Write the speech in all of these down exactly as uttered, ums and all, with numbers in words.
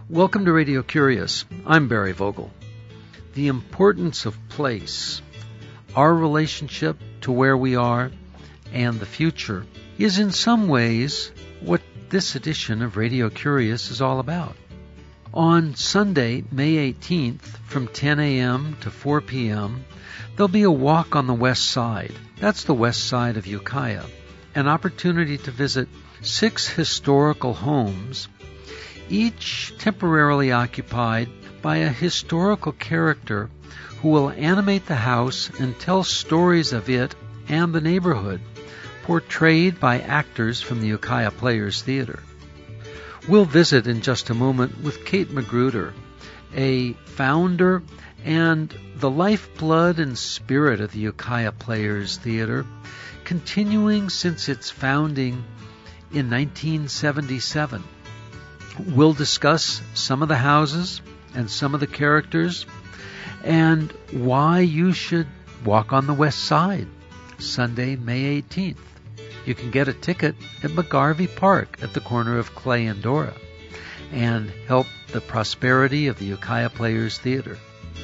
Welcome to Radio Curious. I'm Barry Vogel. The importance of place, our relationship to where we are, and the future is in some ways what this edition of Radio Curious is all about. On Sunday, May eighteenth, from ten a.m. to four p.m., there'll be a walk on the west side. That's the west side of Ukiah, an opportunity to visit six historical homes, each temporarily occupied by a historical character who will animate the house and tell stories of it and the neighborhood, portrayed by actors from the Ukiah Players Theater. We'll visit in just a moment with Kate Magruder, a founder and the lifeblood and spirit of the Ukiah Players Theater, continuing since its founding in nineteen seventy-seven. We'll discuss some of the houses and some of the characters and why you should walk on the west side Sunday, May eighteenth. You can get a ticket at McGarvey Park at the corner of Clay and Dora and help the prosperity of the Ukiah Players Theater.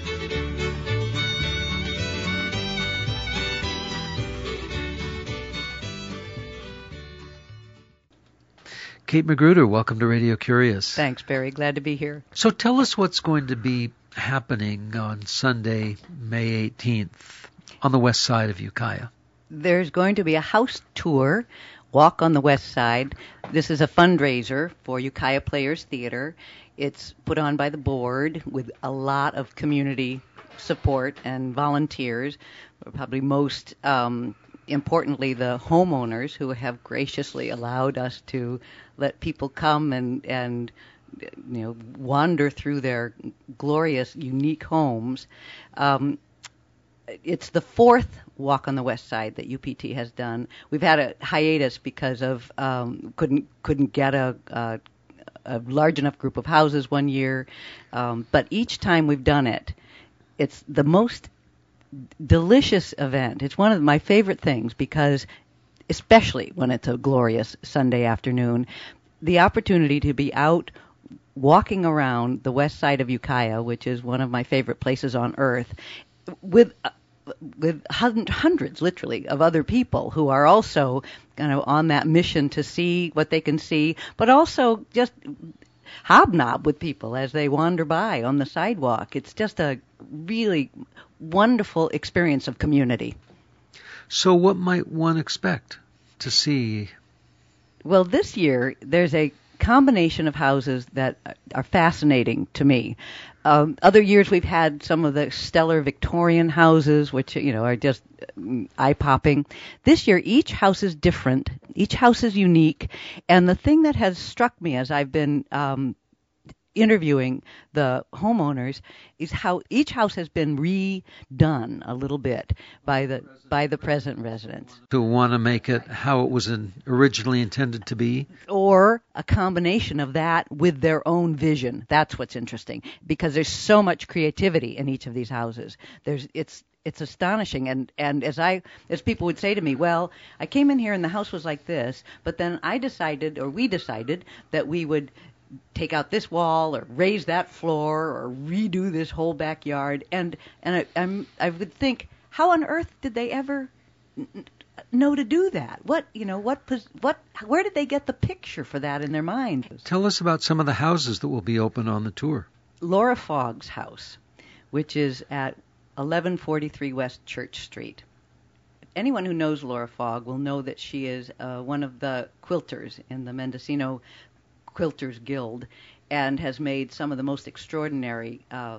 Kate Magruder, welcome to Radio Curious. Thanks, Barry. Glad to be here. So tell us what's going to be happening on Sunday, May eighteenth, on the west side of Ukiah. There's going to be a house tour, Walk on the West Side. This is a fundraiser for Ukiah Players Theater. It's put on by the board with a lot of community support and volunteers, probably most um, importantly the homeowners who have graciously allowed us to let people come and, and you know, wander through their glorious, unique homes. Um, it's the fourth Walk on the West Side that U P T has done. We've had a hiatus because of um, couldn't couldn't get a, a, a large enough group of houses one year, um, but each time we've done it, it's the most delicious event. It's one of my favorite things because, especially when it's a glorious Sunday afternoon, the opportunity to be out walking around the west side of Ukiah, which is one of my favorite places on earth, with uh, with hundreds, literally, of other people who are also kind of on that mission to see what they can see, but also just hobnob with people as they wander by on the sidewalk. It's just a really wonderful experience of community. So what might one expect to see? Well, this year there's a combination of houses that are fascinating to me. Um, other years we've had some of the stellar Victorian houses, which, you know, are just eye-popping. This year each house is different. Each house is unique. And the thing that has struck me as I've been um, interviewing the homeowners is how each house has been redone a little bit by the by the present residents. To want to make it how it was in, originally intended to be? Or a combination of that with their own vision. That's what's interesting, because there's so much creativity in each of these houses. There's it's It's astonishing, and, and as I as people would say to me, well, I came in here and the house was like this, but then I decided, or we decided, that we would take out this wall or raise that floor or redo this whole backyard, and and I, I'm I would think, how on earth did they ever n- know to do that? What you know what what where did they get the picture for that in their mind? Tell us about some of the houses that will be open on the tour. Laura Fogg's house, which is at eleven forty-three West Church Street. Anyone who knows Laura Fogg will know that she is uh, one of the quilters in the Mendocino Quilters Guild and has made some of the most extraordinary uh,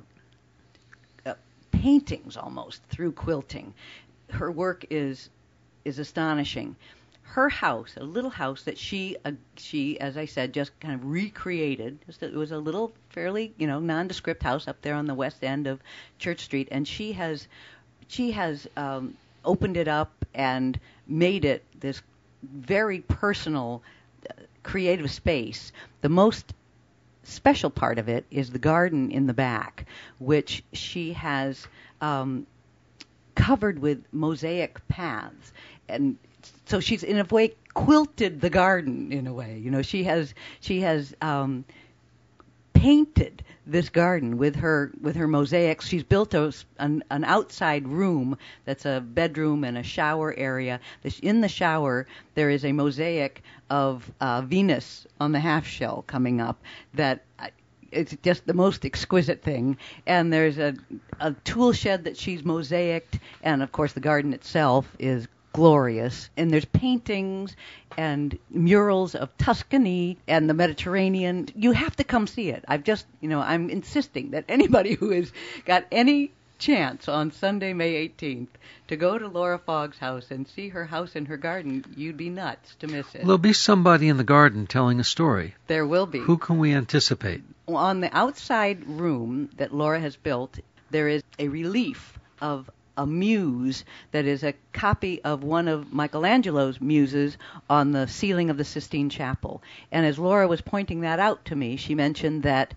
uh, paintings almost through quilting. Her work is is astonishing. Her house, a little house that she, uh, she, as I said, just kind of recreated. It was a little, fairly, you know, nondescript house up there on the west end of Church Street, and she has, she has um, opened it up and made it this very personal, uh, creative space. The most special part of it is the garden in the back, which she has um, covered with mosaic paths, and so she's in a way quilted the garden in a way. You know, she has she has um, painted this garden with her with her mosaics. She's built a, an, an outside room that's a bedroom and a shower area. This, in the shower, there is a mosaic of uh, Venus on the half shell coming up that uh, it's just the most exquisite thing. And there's a, a tool shed that she's mosaicked, and of course the garden itself is glorious. And there's paintings and murals of Tuscany and the Mediterranean. You have to come see it. I've just, you know, I'm insisting that anybody who has got any chance on Sunday, May eighteenth, to go to Laura Fogg's house and see her house and her garden, you'd be nuts to miss it. There'll be somebody in the garden telling a story. There will be. Who can we anticipate? On the outside room that Laura has built, there is a relief of a muse that is a copy of one of Michelangelo's muses on the ceiling of the Sistine Chapel. And as Laura was pointing that out to me, she mentioned that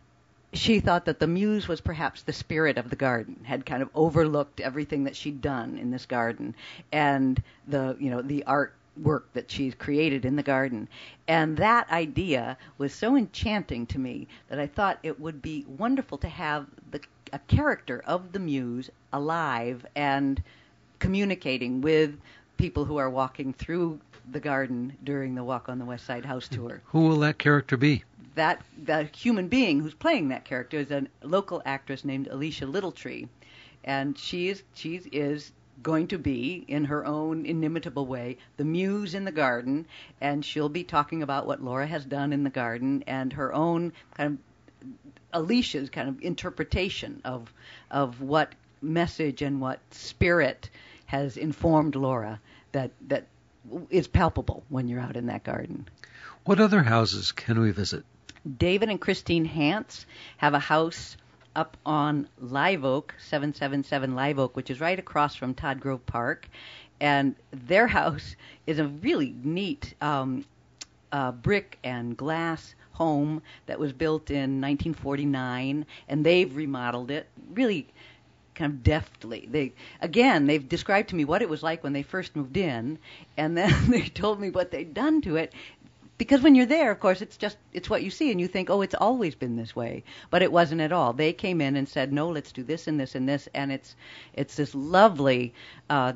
she thought that the muse was perhaps the spirit of the garden, had kind of overlooked everything that she'd done in this garden and the, you know, the art work that she's created in the garden. And that idea was so enchanting to me that I thought it would be wonderful to have the a character of the muse alive and communicating with people who are walking through the garden during the Walk on the West Side house tour. Who will that character be? That the human being who's playing that character is a local actress named Alicia Littletree, and she is she is going to be, in her own inimitable way, the muse in the garden, and she'll be talking about what Laura has done in the garden and her own kind of Alicia's kind of interpretation of of what message and what spirit has informed Laura that that is palpable when you're out in that garden. What other houses can we visit? David and Christine Hance have a house up on Live Oak, seven seven seven Live Oak, which is right across from Todd Grove Park. And their house is a really neat um, uh, brick and glass home that was built in nineteen forty-nine, and they've remodeled it really kind of deftly. They again, they've described to me what it was like when they first moved in, and then they told me what they'd done to it. Because when you're there, of course, it's just it's what you see, and you think, oh, it's always been this way. But it wasn't at all. They came in and said, no, let's do this and this and this, and it's it's this lovely, uh,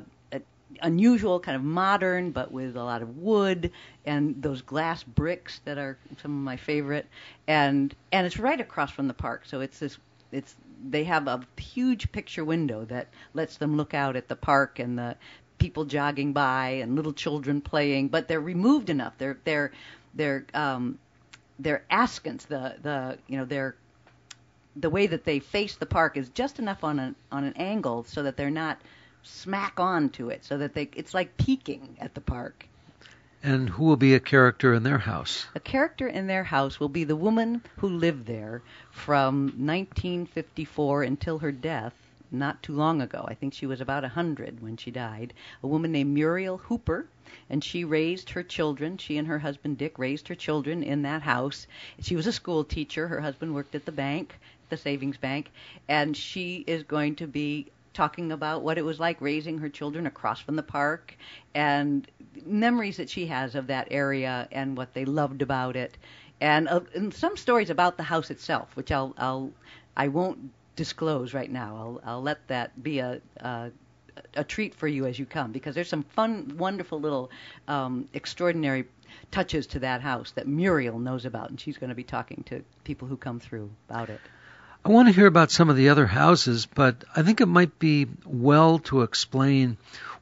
unusual kind of modern, but with a lot of wood and those glass bricks that are some of my favorite, and and it's right across from the park. So it's this it's they have a huge picture window that lets them look out at the park and the people jogging by and little children playing, but they're removed enough. They're they're they're um, they're askance. The the you know they're the way that they face the park is just enough on an on an angle so that they're not smack on to it, so that they it's like peeking at the park. And who will be a character in their house? A character in their house will be the woman who lived there from nineteen fifty-four until her death, not too long ago. I think she was about one hundred when she died. A woman named Muriel Hooper, and she raised her children. She and her husband Dick raised her children in that house. She was a school teacher. Her husband worked at the bank, the savings bank, and she is going to be talking about what it was like raising her children across from the park and memories that she has of that area and what they loved about it, and, uh, and some stories about the house itself, which I'll I'll I won't disclose right now. I'll I'll let that be a a, a treat for you as you come, because there's some fun, wonderful little um, extraordinary touches to that house that Muriel knows about, and she's going to be talking to people who come through about it. I want to hear about some of the other houses, but I think it might be well to explain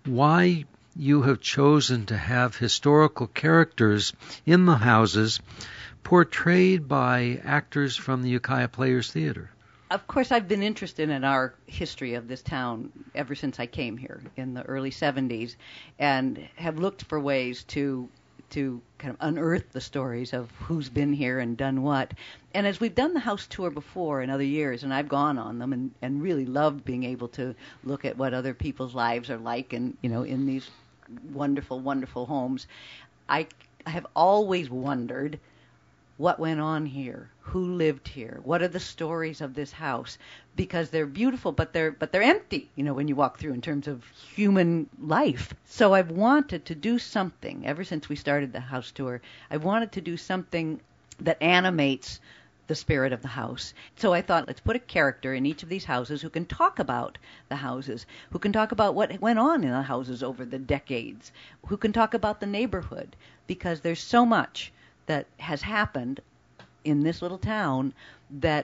why you have chosen to have historical characters in the houses portrayed by actors from the Ukiah Players Theater. Of course, I've been interested in our history of this town ever since I came here in the early seventies, and have looked for ways to to kind of unearth the stories of who's been here and done what. And as we've done the house tour before in other years, and I've gone on them and, and really loved being able to look at what other people's lives are like and, you know, in these wonderful, wonderful homes, I, I have always wondered what went on here, who lived here, what are the stories of this house, because they're beautiful, but they're but they're empty, you know, when you walk through in terms of human life. So I've wanted to do something, ever since we started the house tour, I wanted to do something that animates the spirit of the house. So I thought, let's put a character in each of these houses who can talk about the houses, who can talk about what went on in the houses over the decades, who can talk about the neighborhood, because there's so much that has happened in this little town that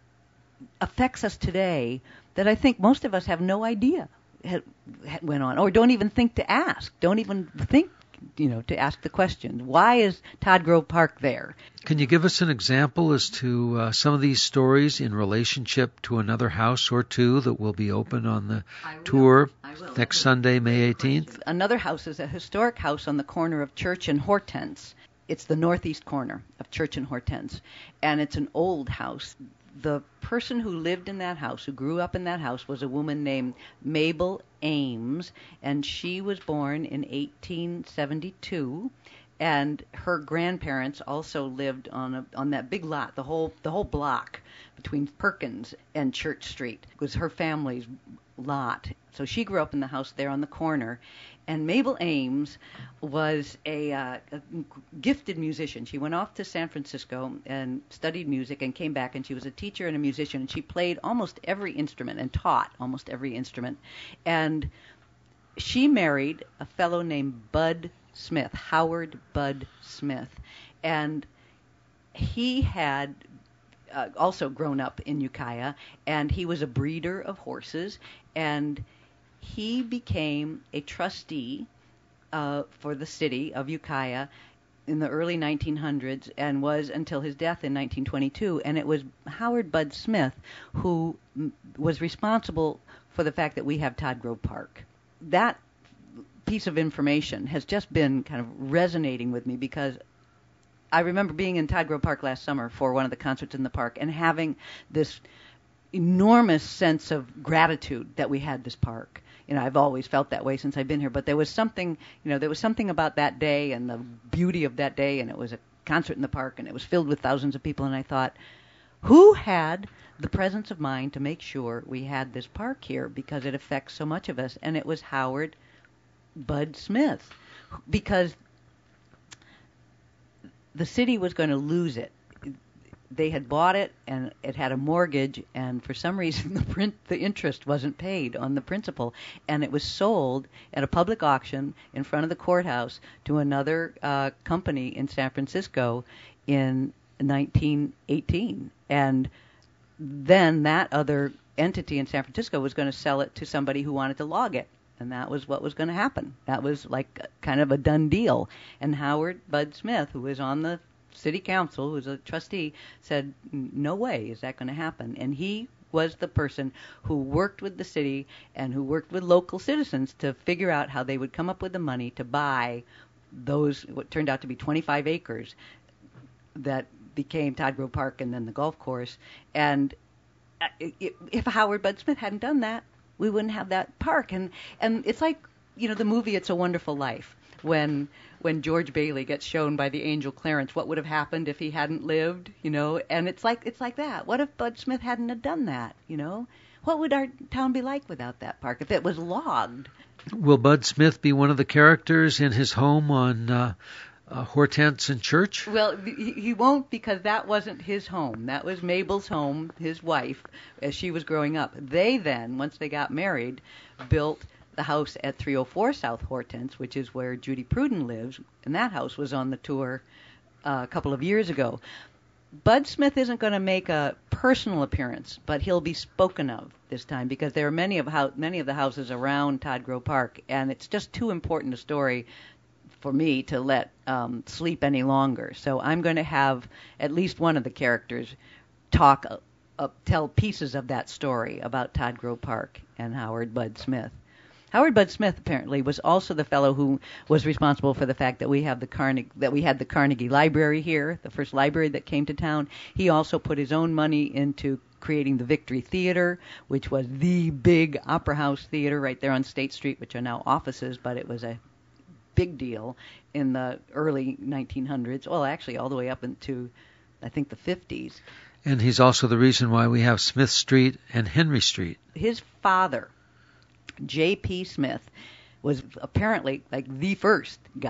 affects us today that I think most of us have no idea had, had went on, or don't even think to ask, don't even think, you know, to ask the question, why is Todd Grove Park there? Can you give us an example as to uh, some of these stories in relationship to another house or two that will be open on the tour next Sunday, May eighteenth? Another house is a historic house on the corner of Church and Hortense. It's the northeast corner of Church and Hortense, and it's an old house. The person who lived in that house, who grew up in that house, was a woman named Mabel Ames, and she was born in eighteen seventy-two, and her grandparents also lived on a, on that big lot, the whole the whole block between Perkins and Church Street. It was her family's lot. So she grew up in the house there on the corner. And Mabel Ames was a, uh, a gifted musician. She went off to San Francisco and studied music and came back, and she was a teacher and a musician. And she played almost every instrument and taught almost every instrument. And she married a fellow named Bud Smith, Howard Bud Smith. And he had uh, also grown up in Ukiah, and he was a breeder of horses, and he became a trustee uh, for the city of Ukiah in the early nineteen hundreds and was until his death in nineteen twenty-two. And it was Howard Bud Smith who m- was responsible for the fact that we have Todd Grove Park. That piece of information has just been kind of resonating with me, because I remember being in Todd Grove Park last summer for one of the concerts in the park and having this enormous sense of gratitude that we had this park. You know, I've always felt that way since I've been here, but there was something, you know, there was something about that day and the beauty of that day, and it was a concert in the park, and it was filled with thousands of people, and I thought, who had the presence of mind to make sure we had this park here, because it affects so much of us? And it was Howard Bud Smith, because the city was going to lose it. They had bought it, and it had a mortgage, and for some reason the print, the interest wasn't paid on the principal, and it was sold at a public auction in front of the courthouse to another uh, company in San Francisco in nineteen eighteen. And then that other entity in San Francisco was going to sell it to somebody who wanted to log it. And that was what was going to happen. That was like kind of a done deal. And Howard Bud Smith, who was on the city council, who was a trustee, said, no way is that going to happen. And he was the person who worked with the city and who worked with local citizens to figure out how they would come up with the money to buy those, what turned out to be twenty-five acres that became Todd Grove Park and then the golf course. And if Howard Bud Smith hadn't done that, we wouldn't have that park. And and it's like, you know, the movie It's a Wonderful Life, when when George Bailey gets shown by the angel Clarence what would have happened if he hadn't lived, you know. And it's like it's like that. What if Bud Smith hadn't have done that, you know? What would our town be like without that park if it was logged? Will Bud Smith be one of the characters in his home on uh, uh, Hortense and Church? Well, he, he won't, because that wasn't his home. That was Mabel's home, his wife, as she was growing up. They then, once they got married, built the house at three oh four South Hortense, which is where Judy Pruden lives, and that house was on the tour uh, a couple of years ago. Bud Smith isn't going to make a personal appearance, but he'll be spoken of this time, because there are many of ho- many of the houses around Todd Grove Park, and it's just too important a story for me to let um, sleep any longer. So I'm going to have at least one of the characters talk, uh, uh, tell pieces of that story about Todd Grove Park and Howard Bud Smith. Howard Bud Smith apparently was also the fellow who was responsible for the fact that we have the Carnegie, that we had the Carnegie Library here, the first library that came to town. He also put his own money into creating the Victory Theater, which was the big opera house theater right there on State Street, which are now offices, but it was a big deal in the early nineteen hundreds. Well, actually all the way up into, I think, the fifties. And he's also the reason why we have Smith Street and Henry Street. His father, J P Smith, was apparently like the first guy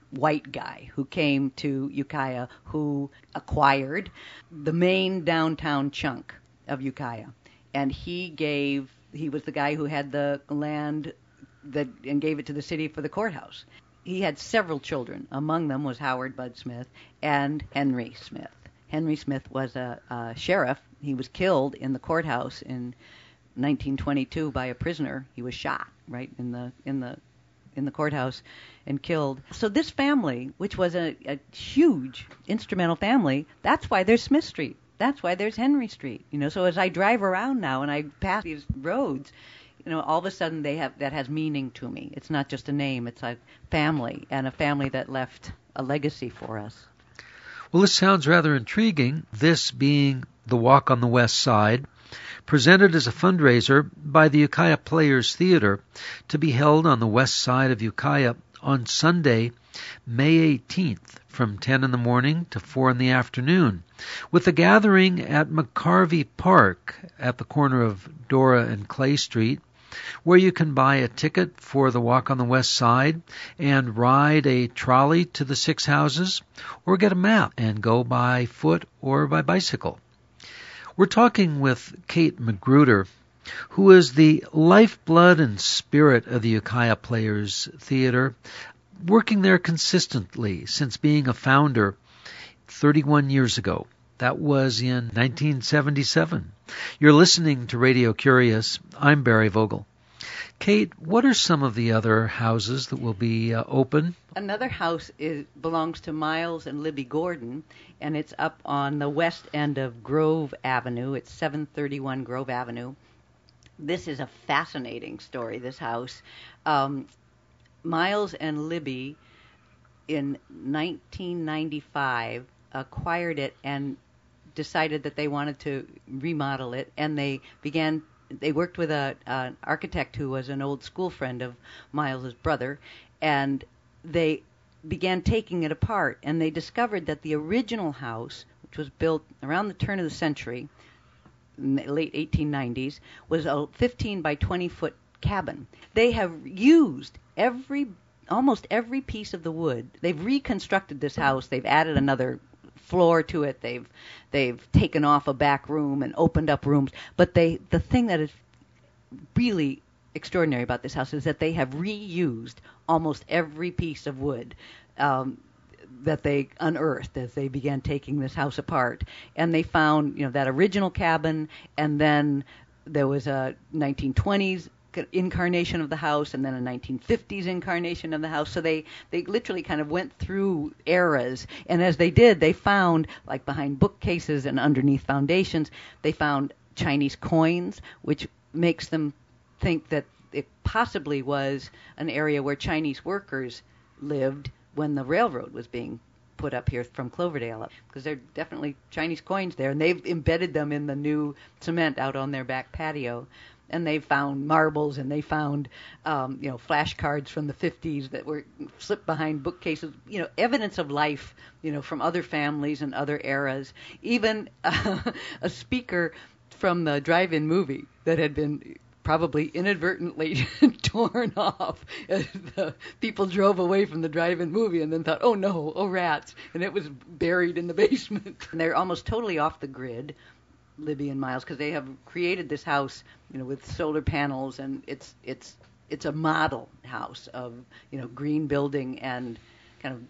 white guy who came to Ukiah, who acquired the main downtown chunk of Ukiah. And he gave, he was the guy who had the land that and gave it to the city for the courthouse. He had several children. Among them was Howard Bud Smith and Henry Smith. Henry Smith was a, a sheriff. He was killed in the courthouse in nineteen twenty-two by a prisoner. He was shot right in the in the in the courthouse and killed. So this family, which was a, a huge instrumental family, that's why there's Smith Street. That's why there's Henry Street. You know, so as I drive around now and I pass these roads, you know, all of a sudden they have that has meaning to me. It's not just a name, it's a family, and a family that left a legacy for us. Well, this sounds rather intriguing, this being the Walk on the West Side, presented as a fundraiser by the Ukiah Players Theater, to be held on the west side of Ukiah on Sunday, May eighteenth, from ten in the morning to four in the afternoon, with a gathering at McCarvey Park at the corner of Dora and Clay Street, where you can buy a ticket for the Walk on the West Side and ride a trolley to the six houses, or get a map and go by foot or by bicycle. We're talking with Kate Magruder, who is the lifeblood and spirit of the Ukiah Players Theater, working there consistently since being a founder thirty-one years ago. That was in nineteen seventy-seven. You're listening to Radio Curious. I'm Barry Vogel. Kate, what are some of the other houses that will be uh, open? Another house is, belongs to Miles and Libby Gordon, and it's up on the west end of Grove Avenue. It's seven thirty-one Grove Avenue. This is a fascinating story, this house. Um, Miles and Libby, in nineteen ninety-five, acquired it and decided that they wanted to remodel it, and they began they worked with a an architect who was an old school friend of Miles's brother, and they began taking it apart, and they discovered that the original house, which was built around the turn of the century, in the late eighteen nineties, was a fifteen by twenty foot cabin. They have used every almost every piece of the wood. They've reconstructed this house. They've added another floor to it. They've they've taken off a back room and opened up rooms. But they the thing that is really extraordinary about this house is that they have reused almost every piece of wood um, that they unearthed as they began taking this house apart. And they found, you know, that original cabin, and then there was a nineteen twenties incarnation of the house, and then a nineteen fifties incarnation of the house. So they, they literally kind of went through eras. And as they did, they found, like behind bookcases and underneath foundations, they found Chinese coins, which makes them think that it possibly was an area where Chinese workers lived when the railroad was being put up here from Cloverdale up, because there are definitely Chinese coins there, and they've embedded them in the new cement out on their back patio. And they found marbles, and they found, um, you know, flashcards from the fifties that were slipped behind bookcases. You know, evidence of life, you know, from other families and other eras. Even uh, a speaker from the drive-in movie that had been probably inadvertently torn off as the people drove away from the drive-in movie, and then thought, oh no, oh rats, and it was buried in the basement. And they're almost totally off the grid, Libby and Miles, because they have created this house, you know, with solar panels, and it's it's it's a model house of, you know, green building and kind of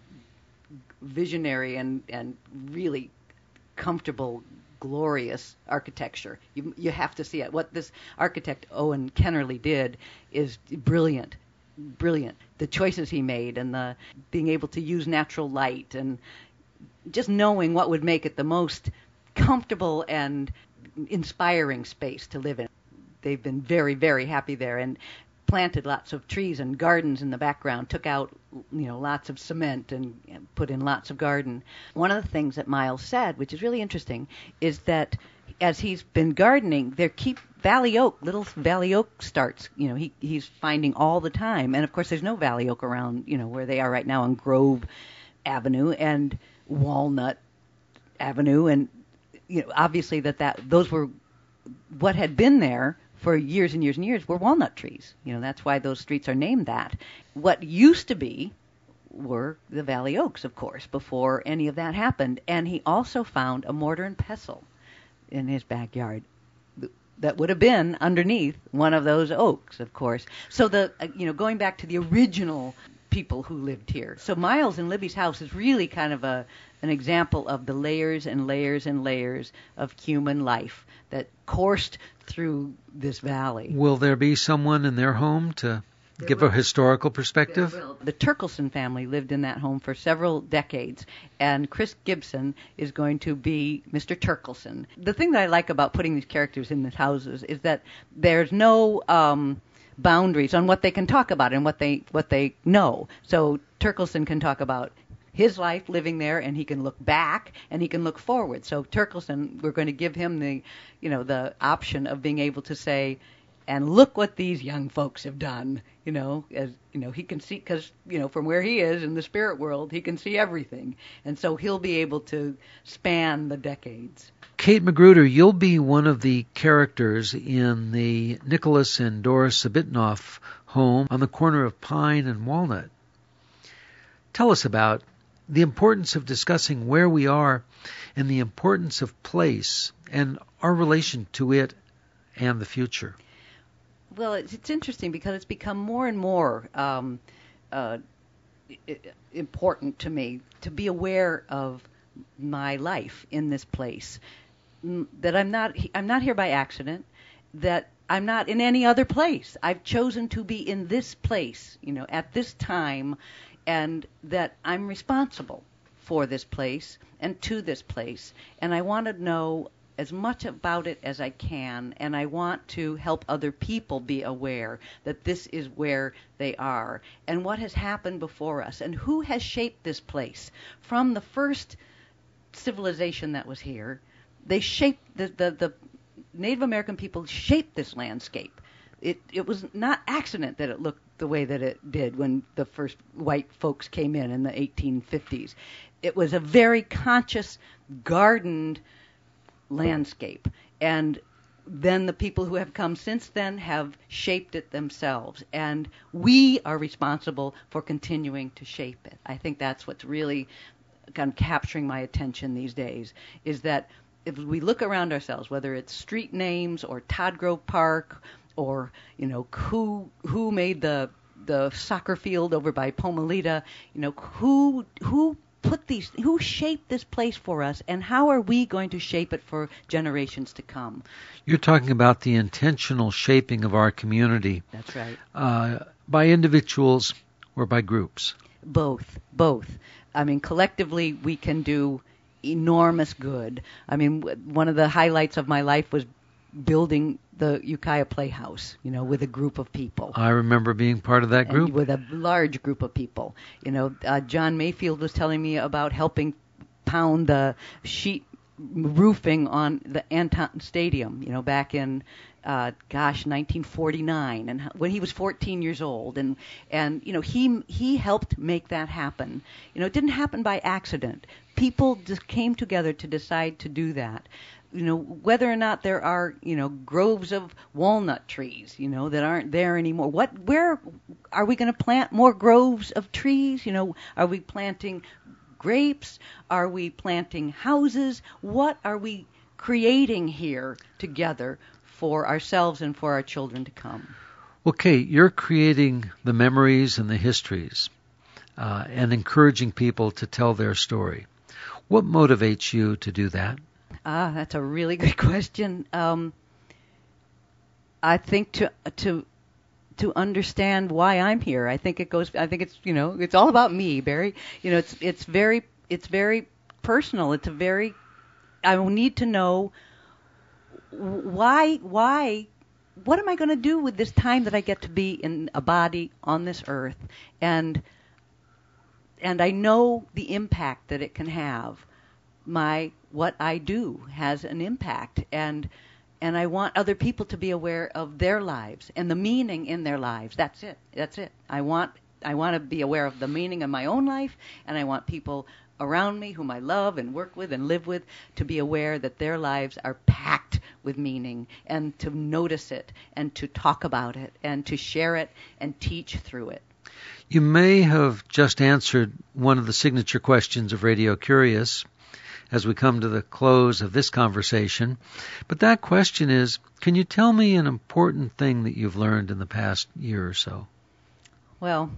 visionary and and really comfortable, glorious architecture. You you have to see it. What this architect Owen Kennerly did is brilliant, brilliant. The choices he made, and the being able to use natural light, and just knowing what would make it the most comfortable and inspiring space to live in. They've been very, very happy there, and planted lots of trees and gardens in the background, took out, you know, lots of cement and put in lots of garden. One of the things that Miles said, which is really interesting, is that as he's been gardening, there keep valley oak, little valley oak starts, you know, he he's finding all the time. And of course there's no valley oak around, you know, where they are right now on Grove Avenue and Walnut Avenue, and you know, obviously that, that those were what had been there for years and years and years were walnut trees. You know, that's why those streets are named that. What used to be were the Valley Oaks, of course, before any of that happened. And he also found a mortar and pestle in his backyard that would have been underneath one of those oaks, of course. So the uh, you know going back to the original people who lived here. So Miles and Libby's house is really kind of a an example of the layers and layers and layers of human life that coursed through this valley. Will there be someone in their home to There give will. a historical perspective? There will. The Turkelson family lived in that home for several decades, and Chris Gibson is going to be Mister Turkelson. The thing that I like about putting these characters in the houses is that there's no um, boundaries on what they can talk about and what they what they know. So Turkelson can talk about his life living there, and he can look back and he can look forward. So Turkelson, we're going to give him the, you know, the option of being able to say, and look what these young folks have done. You know, as you know, he can see, because you know, from where he is in the spirit world, he can see everything, and so he'll be able to span the decades. Kate Magruder, you'll be one of the characters in the Nicholas and Doris Sabitnoff home on the corner of Pine and Walnut. Tell us about the importance of discussing where we are and the importance of place and our relation to it and the future. Well, it's, it's interesting because it's become more and more um, uh, I- important to me to be aware of my life in this place. M- That I'm not I'm not here by accident. That I'm not in any other place. I've chosen to be in this place, you know, at this time, and that I'm responsible for this place and to this place. And I want to know as much about it as I can, and I want to help other people be aware that this is where they are and what has happened before us and who has shaped this place. From the first civilization that was here, they shaped the, the, the Native American people shaped this landscape. It it was not accident that it looked the way that it did when the first white folks came in in the eighteen fifties. It was a very conscious, gardened landscape. And then the people who have come since then have shaped it themselves. And we are responsible for continuing to shape it. I think that's what's really kind of capturing my attention these days, is that if we look around ourselves, whether it's street names or Todd Grove Park or, you know, who who made the the soccer field over by Pomalita, you know, who who put these, who shaped this place for us, and how are we going to shape it for generations to come? You're talking about the intentional shaping of our community. That's right. Uh, by individuals or by groups? Both, both. I mean, collectively we can do enormous good. I mean, w- one of the highlights of my life was building the Ukiah Playhouse, you know, with a group of people. I remember being part of that And group. with a large group of people. You know, uh, John Mayfield was telling me about helping pound the sheet roofing on the Anton Stadium, you know, back in, uh, gosh, nineteen forty-nine, and when he was fourteen years old. And, and you know, he he helped make that happen. You know, it didn't happen by accident. People just came together to decide to do that. You know, whether or not there are, you know, groves of walnut trees, you know, that aren't there anymore. What, where are we going to plant more groves of trees? You know, are we planting grapes? Are we planting houses? What are we creating here together for ourselves and for our children to come? Well, Kate, you're creating the memories and the histories uh, and encouraging people to tell their story. What motivates you to do that? Ah, that's a really good question. Um, I think to to to understand why I'm here. I think it goes. I think it's you know it's all about me, Barry. You know, it's it's very it's very personal. It's a very I need to know why why what am I going to do with this time that I get to be in a body on this earth, and and I know the impact that it can have. My what I do has an impact, and and I want other people to be aware of their lives and the meaning in their lives. That's it. That's it. I want I want to be aware of the meaning of my own life, and I want people around me whom I love and work with and live with to be aware that their lives are packed with meaning, and to notice it and to talk about it and to share it and teach through it. You may have just answered one of the signature questions of Radio Curious as we come to the close of this conversation, but that question is, can you tell me an important thing that you've learned in the past year or so? Well,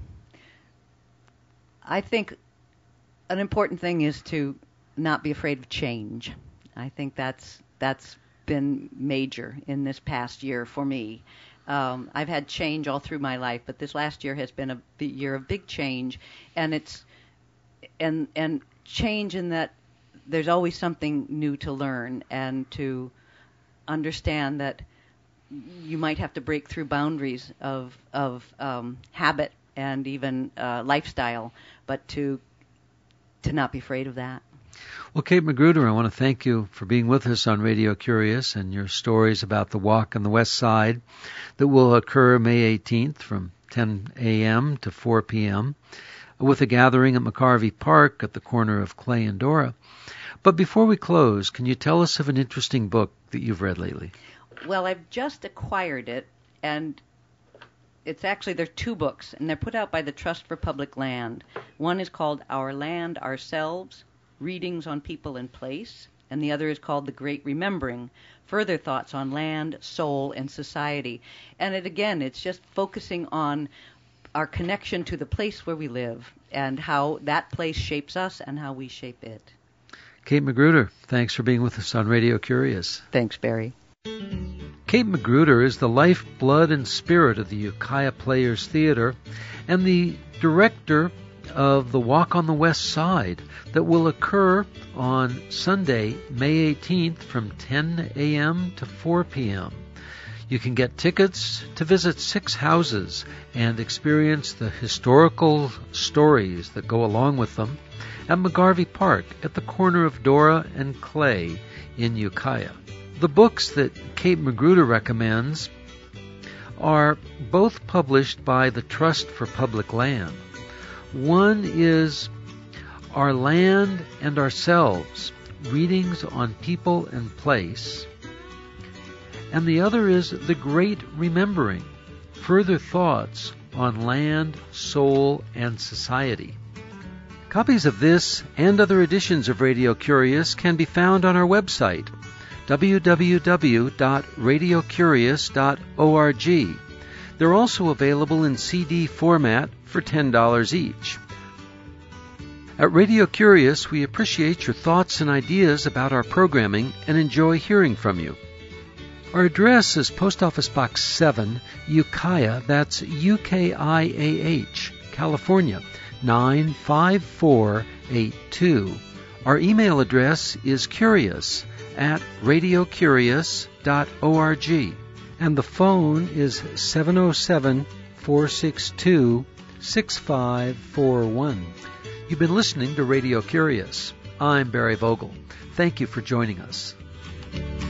I think an important thing is to not be afraid of change. I think that's that's been major in this past year for me. Um, I've had change all through my life, but this last year has been a big year of big change, and it's and and change in that there's always something new to learn and to understand that you might have to break through boundaries of of um, habit and even uh, lifestyle, but to to not be afraid of that. Well, Kate Magruder, I want to thank you for being with us on Radio Curious and your stories about the walk on the West Side that will occur May eighteenth from ten a.m. to four p.m. with a gathering at McCarvey Park at the corner of Clay and Dora. But before we close, can you tell us of an interesting book that you've read lately? Well, I've just acquired it, and it's actually, there are two books, and they're put out by the Trust for Public Land. One is called Our Land, Ourselves, Readings on People and Place, and the other is called The Great Remembering, Further Thoughts on Land, Soul, and Society. And it, again, it's just focusing on our connection to the place where we live and how that place shapes us and how we shape it. Kate Magruder, thanks for being with us on Radio Curious. Thanks, Barry. Kate Magruder is the life, blood, and spirit of the Ukiah Players Theater and the director of the Walk on the West Side that will occur on Sunday, May eighteenth from ten a.m. to four p.m. You can get tickets to visit six houses and experience the historical stories that go along with them at McGarvey Park at the corner of Dora and Clay in Ukiah. The books that Kate Magruder recommends are both published by the Trust for Public Land. One is Our Land and Ourselves, Readings on People and Place, and the other is The Great Remembering, Further Thoughts on Land, Soul, and Society. Copies of this and other editions of Radio Curious can be found on our website, w w w dot radio curious dot org. They're also available in C D format for ten dollars each. At Radio Curious, we appreciate your thoughts and ideas about our programming and enjoy hearing from you. Our address is Post Office Box seven, Ukiah, that's U K I A H, California, nine five four eight two. Our email address is curious at radio curious dot org, and the phone is seven oh seven, four six two, six five four one. You've been listening to Radio Curious. I'm Barry Vogel. Thank you for joining us.